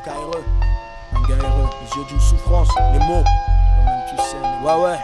KRE, un gars heureux, les yeux d'une souffrance, les mots, quand même tu sais, ouais.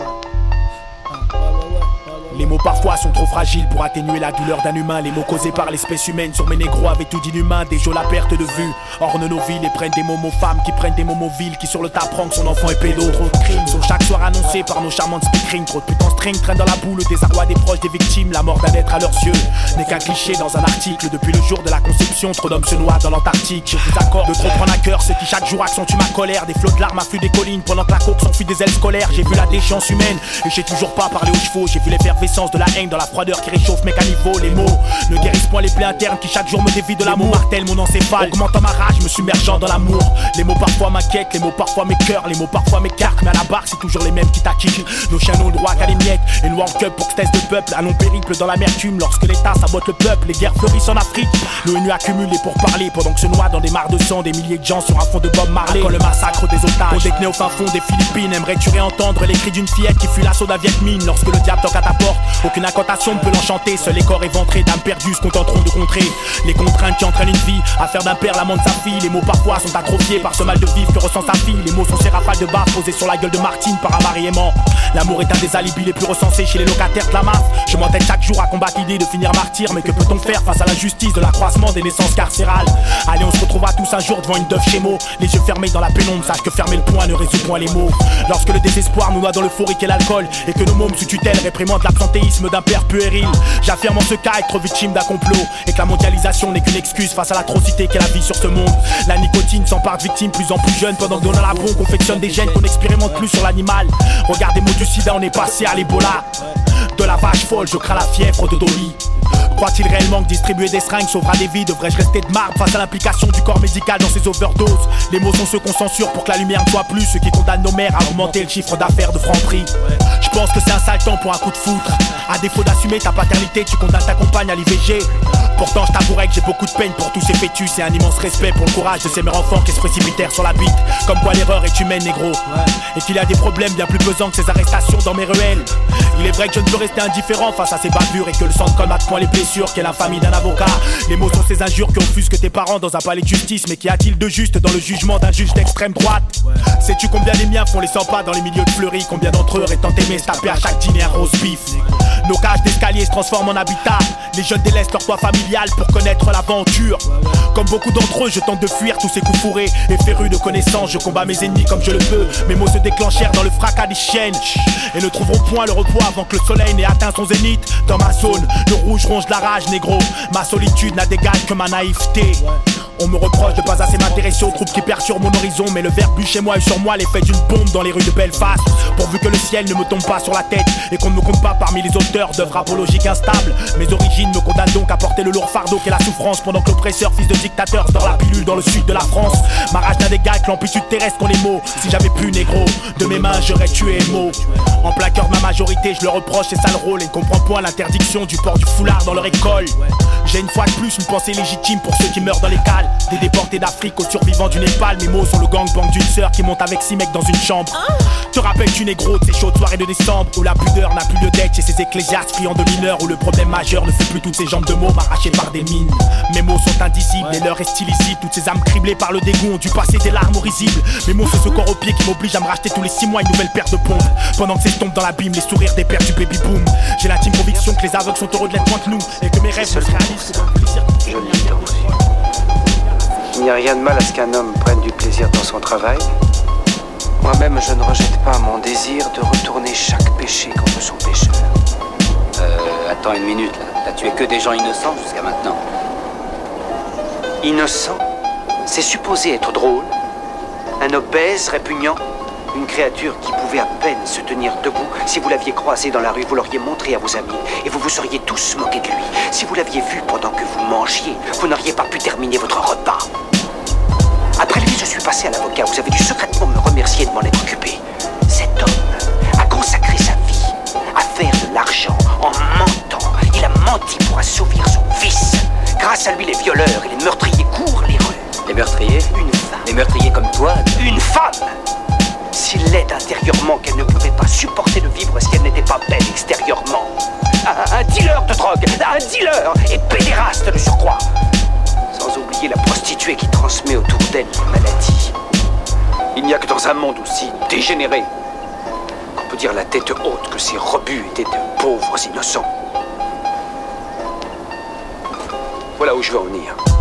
Les mots parfois sont trop fragiles pour atténuer la douleur d'un humain. Les mots causés par l'espèce humaine sur mes négros avaient tout d'inhumain. Des jeux la perte de vue, ornent nos villes et prennent des mots femmes qui prennent des mots villes qui sur le tas prennent que son enfant est pédo. Trop de crimes sont chaque soir annoncés par nos charmantes speakerines. Trop de putains string traînent dans la boue le désarroi des proches des victimes. La mort d'un être à leurs yeux n'est qu'un cliché dans un article. Depuis le jour de la conception, trop d'hommes se noient dans l'Antarctique. Je vous accorde de trop prendre à cœur ceux qui chaque jour accentuent ma colère. Des flots de larmes affluent des collines pendant que la coque s'enfuit des ailes scolaires. J'ai vu la déchéance humaine et j'ai toujours pas parlé aux chevaux. J'ai vu l'effervescence de la haine dans la froideur qui réchauffe mes caniveaux. Les mots ne guérissent point les plaies internes qui chaque jour me dévient de l'amour. Martèle mon encéphale, augmentant ma rage, me submergeant dans l'amour. Les mots parfois m'inquiètent, les mots parfois m'écœurent, les mots parfois m'écartent, mais à la barre c'est toujours les mêmes qui t'acquittent. Nos chiens n'ont le droit qu'à les miettes, et nous en cup pour que test de peuple. Un long périple dans l'amertume lorsque l'État sabote le peuple. Les guerres fleurissent en Afrique, l'ONU accumule les pourparlers pendant que se noient dans des mares de sang des milliers de gens sur un fond de Bob Marley. Quand le massacre des otages, on détenait au fin fond des Philippines. Aimerais-tu réentendre les cris d'une fillette qui fuit l'assaut d'un Viet Minh? Lorsque le diable toque à ta porte, aucune incantation ne peut l'enchanter. Seuls les corps éventrés d'âmes perdues se contenteront de contrer les contraintes qui entraînent une vie à faire d'un père l'amant de sa fille. Les mots parfois sont atrophiés par ce mal de vivre que ressent sa fille. Les mots sont ces rafales de baffes posées sur la gueule de Martine par un mari aimant. L'amour est un des alibis les plus recensés chez les locataires de la MAF. Je m'entête chaque jour à combattre l'idée de finir martyr. Mais que peut-on faire face à l'injustice de l'accroissement des naissances carcérales? Allez, on se retrouvera tous un jour devant une Dove chez Mo, les yeux fermés dans la pénombre. Sache que fermer le poing ne résout point les mots. Lorsque le désespoir nous noie dans l'euphorique et l'alcool, et que nos mômes sous tutelle réprimandent l'absentéisme d'un père puéril, j'affirme en ce cas être victime d'un complot, et que la mondialisation n'est qu'une excuse face à l'atrocité qu'est la vie sur ce monde. La nicotine s'empare de victimes plus en plus jeunes, pendant que dans la bombe confectionne des gènes qu'on n'expérimente plus sur l'animal. Regarde des mots du sida, on est passé à l'Ebola. De la vache folle, je crains la fièvre de Dolly. Croit-il réellement que distribuer des seringues sauvera des vies? Devrais-je rester de marbre face à l'implication du corps médical dans ces overdoses? Les mots sont ceux qu'on censure pour que la lumière ne soit plus, ceux qui condamnent nos mères à augmenter le chiffre d'affaires de Franprix. Je pense que c'est un sale temps pour un coup de foudre. À défaut d'assumer ta paternité, tu condamnes ta compagne à l'IVG. Pourtant je t'avouerai que j'ai beaucoup de peine pour tous ces fœtus et un immense respect pour le courage de ces mères enfants qui se précipitèrent sur la bite. Comme quoi l'erreur est humaine, négro, et qu'il y a des problèmes bien plus pesants que ces arrestations dans mes ruelles. Il est vrai que je ne peux rester indifférent face à ces bavures, et que le sang ne colmate point les blessures qu'est l'infamie d'un avocat. Les mots sont ces injures qui offusquent tes parents dans un palais de justice. Mais qu'y a-t-il de juste dans le jugement d'un juge d'extrême droite? Sais-tu combien les miens font les 100 pas dans les milieux de fleuris? Combien d'entre eux étant aimés se taper à chaque dîner un roast beef? Nos cages d'escalier se transforment en habitat. Les jeunes délaissent leur toit familial pour connaître l'aventure. Comme beaucoup d'entre eux, je tente de fuir tous ces coups fourrés. Et féru de connaissances, je combats mes ennemis comme je le peux. Mes mots se déclenchèrent dans le fracas des chiennes et ne trouveront point le repos avant que le soleil n'ait atteint son zénith. Dans ma zone, le rouge ronge la rage, négro. Ma solitude n'a d'égal que ma naïveté. On me reproche de pas assez m'intéresser aux troupes qui perturbent mon horizon. Mais le verbe bu chez moi et sur moi l'effet d'une bombe dans les rues de Belfast. Pourvu que le ciel ne me tombe pas sur la tête et qu'on ne me compte pas parmi les auteurs d'œuvres apologiques instables. Mes origines me condamnent donc à porter le lourd fardeau qu'est la souffrance, pendant que l'oppresseur, fils de dictateur, dort la pilule dans le sud de la France. Ma rage n'a d'égal que l'amplitude terrestre qu'ont les mots. Si j'avais pu, négro, de mes mains j'aurais tué Mo. En plein cœur de ma majorité, je leur reproche ces sales rôles et ne comprends point l'interdiction du port du foulard dans leur école. J'ai une fois de plus une pensée légitime pour ceux qui meurent dans les cales. Des déportés d'Afrique aux survivants du Népal. Mes mots sont le gangbang d'une sœur qui monte avec 6 mecs dans une chambre. Te rappelles-tu, négro, de ces chaudes soirées de décembre où la pudeur n'a plus lieu d'être chez ces ecclésiastes friands de mineurs, où le problème majeur ne fut plus toutes ces jambes de mômes arrachées par des mines. Mes mots sont indisibles et l'heure est stylisible. Toutes ces âmes criblées par le dégoût ont dû passer des larmes risibles. Mes mots sont ce corps au pied qui m'oblige à me racheter tous les 6 mois une nouvelle paire de pompes, pendant que s'estompent dans l'abîme les sourires des pères du baby boom. J'ai l'intime conviction que les aveugles sont heureux de l'être moins que nous, et que mes rêves se réalisent pour le plaisir. Je l'adore aussi. Il n'y a rien de mal à ce qu'un homme prenne du plaisir dans son travail. Moi-même, je ne rejette pas mon désir de retourner chaque péché contre son pécheur. Attends une minute, là. T'as tué que des gens innocents jusqu'à maintenant. Innocent, c'est supposé être drôle. Un obèse répugnant, une créature qui pouvait à peine se tenir debout. Si vous l'aviez croisé dans la rue, vous l'auriez montré à vos amis et vous vous seriez tous moqués de lui. Si vous l'aviez vu pendant que vous mangiez, vous n'auriez pas pu terminer votre repas. Après lui, je suis passé à l'avocat. Vous avez dû secrètement me remercier de m'en être occupé. Cet homme a consacré sa vie à faire de l'argent en mentant. Il a menti pour assouvir son vice. Grâce à lui, les violeurs et les meurtriers courent les rues. Les meurtriers? Une femme. Les meurtriers comme toi? Une femme! S'il l'aide intérieurement qu'elle ne pouvait pas supporter de vivre si elle n'était pas belle extérieurement. Un dealer de drogue, un dealer et pédéraste de surcroît. Sans oublier la prostituée prostituée qui transmet autour d'elle les maladies. Il n'y a que dans un monde aussi dégénéré qu'on peut dire la tête haute que ces rebuts étaient de pauvres innocents. Voilà où je veux en venir.